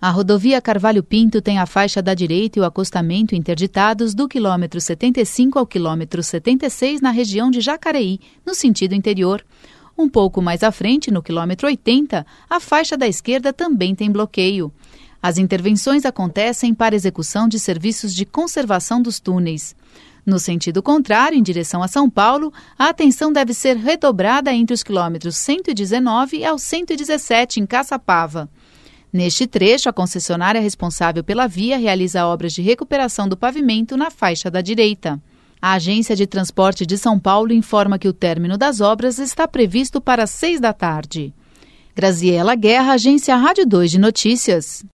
A rodovia Carvalho Pinto tem a faixa da direita e o acostamento interditados do quilômetro 75 ao quilômetro 76 na região de Jacareí, no sentido interior. Um pouco mais à frente, no quilômetro 80, a faixa da esquerda também tem bloqueio. As intervenções acontecem para execução de serviços de conservação dos túneis. No sentido contrário, em direção a São Paulo, a atenção deve ser redobrada entre os quilômetros 119 ao 117, em Caçapava. Neste trecho, a concessionária responsável pela via realiza obras de recuperação do pavimento na faixa da direita. A Agência de Transporte de São Paulo informa que o término das obras está previsto para 6 da tarde. Graziela Guerra, Agência Rádio 2 de Notícias.